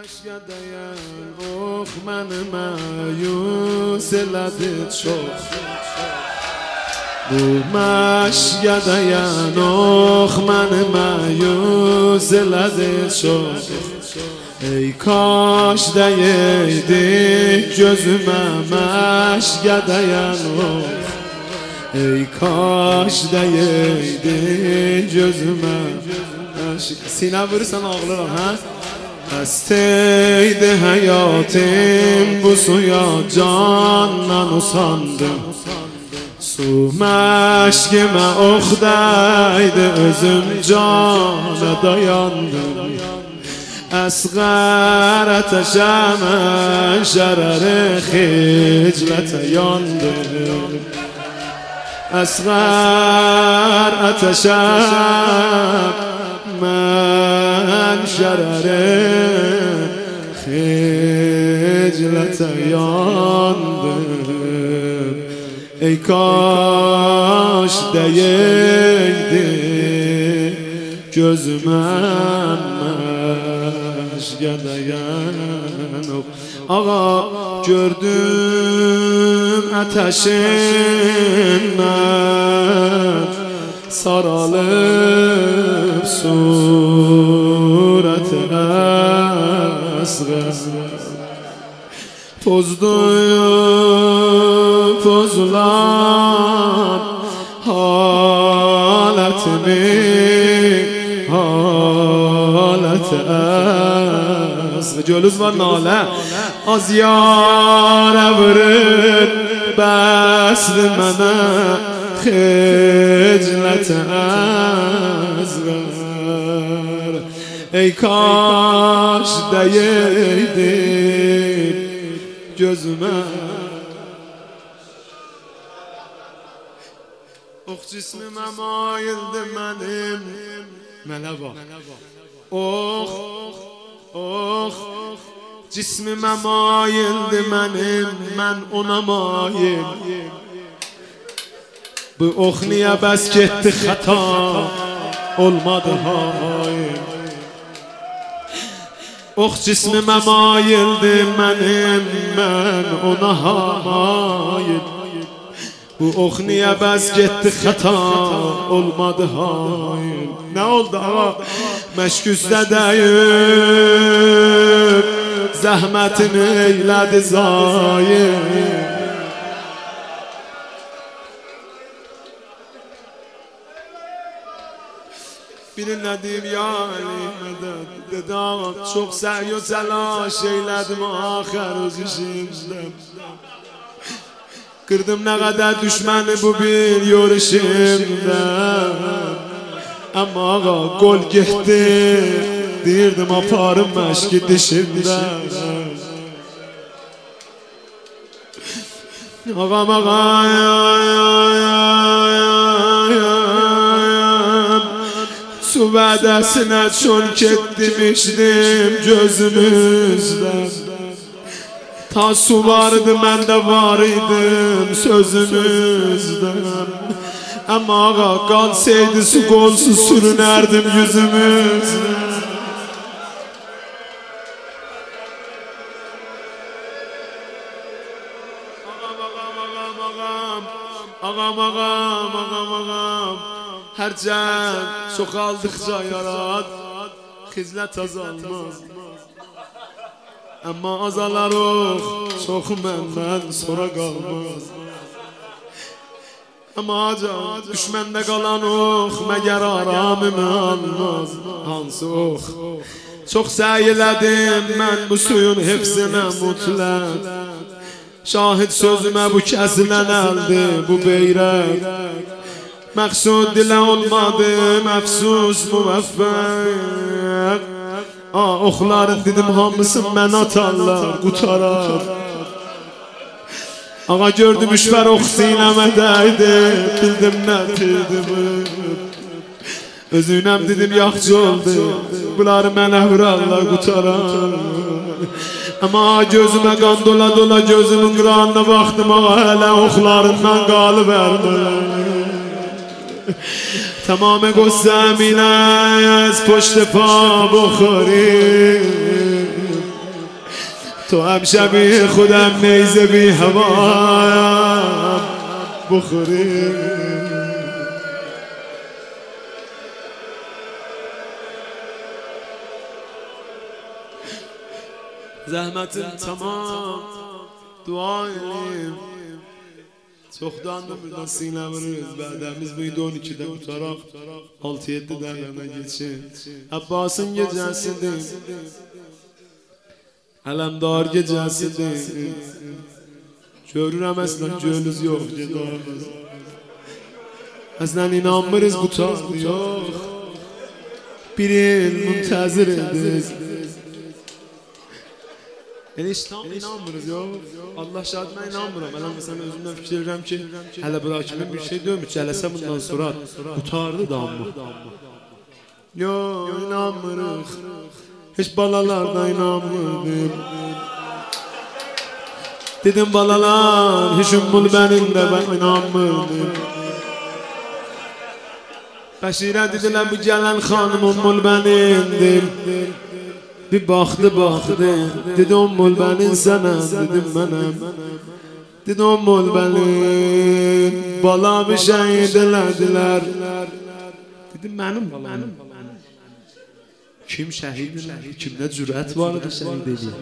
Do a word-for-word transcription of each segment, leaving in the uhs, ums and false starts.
مشگدیم اوخ من مایوس لدت شد بو مشگدیم اوخ من مایوس لدت شد ای کاش دیدی جز من مشگدیم اوخ ای کاش دیدی جز من سینه برسن ağlarım ha Hastaydı hayatım bu suya candan usandım Su meşkime oxdaydı özüm cana dayandım Asgar ateşeme şerere xiclete yandım Asgar ateşem من شرر خجلت یاندم ای کاش دیدی جز من مشگدیم آقا gördüm ateşin من saralıb surat asgar Pozduyub pozulan haletimi halet asgar Cölüz var nalə az yara vurur bəsli mənə خجلت اصغر ای کاش دیدی جز من اخ جسم ممایلده منم ملبا اخ اخ جسم ممایلده منم من ona مایل Bu ox niyə bəs getdi xəta olmadı hay Ox cismimə mayildi mənim mən ona hamayil Bu ox niyə bəs getdi xəta olmadı hay Nə oldu ağa? Məşküzdə dəyib zəhmətini eylədi zayir Bilinlədim ya Ali mədəd Dedam çox səy و təlaş eylədim axər öz işimdə Qırdım nə qədər düşməni bu bir yoruşimdə Amma ağa qol getdi Deyirdim aparım məşki dişimdə Ağam ağam Su vədəsinə çön ketdimişdim gözümüzdən Ta su vardı mən də var idim sözümüzdən Amma ağa qansaydı su qolsuz sürünərdim yüzümüzdən Ağam ağam ağam ağam Hərcən çoxaldıqca yarad Xizlət azalmaz Amma azalarıq Çox məndən sonra qalmaz Amma acan düşməndə qalan ox Məgər aramımı almaz Hansı ox Çox səy elədim mən bu suyun hifzinə mutlaq Şahid sözümə bu kəsilən əldi bu beyrək Məqsud dilə olmadım, əfsus müvəffəq Oxların dedim hamısın mən atarlar, qutarar Ağa gördüm üşvər ox sinəmədəydi Bildim nə bildim Özünəm dedim yaxçı oldu Bunları mənə vurarlar, qutarar Amma gözümə qan dola dola gözümün qıranına baxdım Ağa hələ oxlarından qalıb ərmələr تمام قصه من از پشت پا بخوری تو هم شبیه خودم نیزه بی هوایم بخوری. زحمت تمام duayım Çoxdandır buradan sinəmiz Bədəmiz bu idi on ikidə qutaraq altı yeddi dərləmə geçin Abbasın gecəsidir Ələmdar gecəsidir Görürəm əslən gölüz yox gedağımız Əslən inanmırız qutar yox Bir il müntəzir edir Yəni heç tam inanmırız yox Allah şahidinə inanmıram Ələm məsələn özümdən fikir edirəm ki Hələ bura kimin bir şey dönmür Cələsə bundan sonra qutardı da amma Yox inanmırıq Heç balalardan inanmırdım Dedim balalar Heç ümmül bənim də mən inanmırdım Bəşirə dedilər bu gələn xanım ümmül bənimdir Bir baxdı baxdı Dedi ümmül bənin sənəm Dedim mənəm Dedi ümmül bənin Balamı şəhid elədilər Dedim mənim balam Kim şəhid elədilər Kimdə cürət var idi şəhid eləyir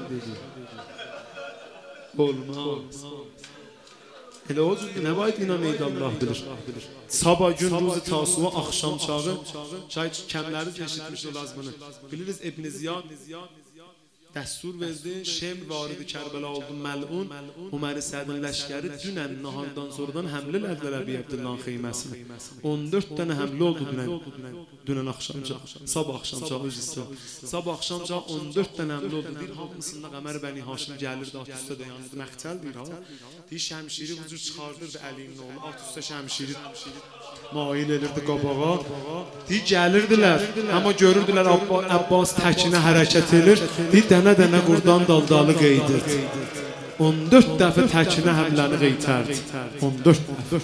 Olmaz Elə o cür nə baydı inanmaydı Allah bilir Sabah gün ruzu tasuva axşam çağı Şayet kəmləri teşitmiş o lazmını Biliriz İbn Ziyad Dəstur verdi Şemr varidi Kərbəla oldu məlun Ömər-i Sədin ləşkəri dünən nahandan sonradan həmlə lədlər Əbi Əbdillan xeyməsini on dörd dənə həmlə oldu dünən Dünən axşam çağı Sabah axşam çağı üzüstü Sabah axşam çağı on dörd dənə həmlə oldu Deyir hamısında Qəmər Bəni Haşim gəlirdi At üstə də yanırdı məxtəl deyir ha Deyir şəmşiri vücud çıxardırdı Əliyinin oğlu At üstə şəmşiri mail edirdi qabağa Deyir gəlirdilər Amma görürdülər Abbas təkinə hərəkət edir Deyir dənə-dənə qurdan daldalı qeydirdi on dörd dəfə təkinə həmləni qeytərdi on dörd dəfə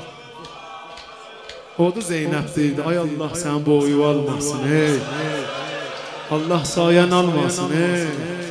O da Zeynəb deyirdi Ay Allah sən boyu almasın ey Allah sayən almasın ey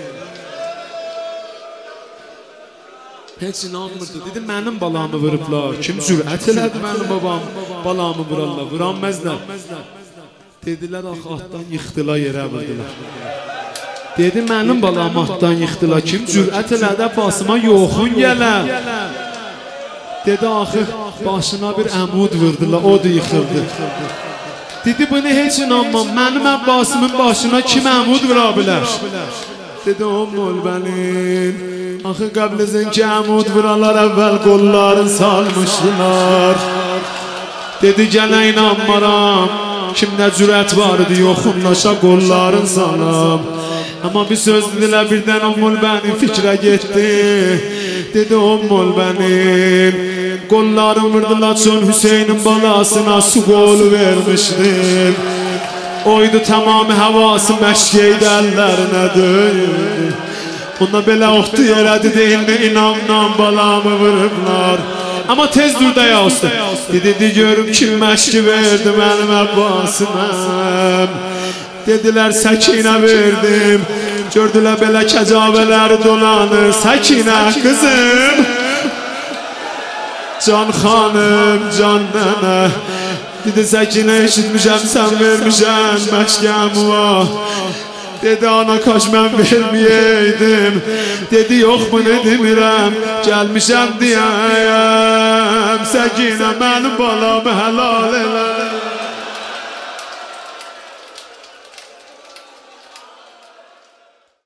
Heç inanmırdı Dedi mənim balamı vurublar Kim cürət elədi mənim babam Balamı vurarlar Vuranməzlər Dedilər axı atdan yıxdılar yerə vurdular Dedi mənim balam atdan yıxdılar Kim cürət elədi Abbasıma yoxun gələ Dedi axı başına bir əmud vurdular O da yıxıldı Dedi bunu heç inanmam Mənim Abbasımın başına kim əmud vura bilər Dedi ümmül bənin Axı qəblizin ki əmud vuralar əvvəl qolların salmışdılar Dedi gələ inanmaram Kimdə cürət var idi yoxunlaşa qolların salam Amma bir söz dedilər birdən ümmül bənin fikrə getdi Dedi ümmül bənin Qolların vurdular çön Hüseynin balasına su qolu vermişdim Oydu tamamı havası məşkeydi əllərinə döydü Ona belə oxtu yerədi deyilmi inamdan balamı vurublar Amma tez dur dayaqdı Dedi görüm kim məşki verdi mənim Abbasıməm Dedilər səkinə verdim Gördülər belə kəcavələri dolanır Səkinə qızım Can xanım, can nənə Dedi səkinə eşitmişəm sən vermişəm məşkəm var Dedi ana kaç mən verməyəydim Dedi yox bunu demirəm Gəlmişəm deyəyəm Səkinə mənim balamı həlal elə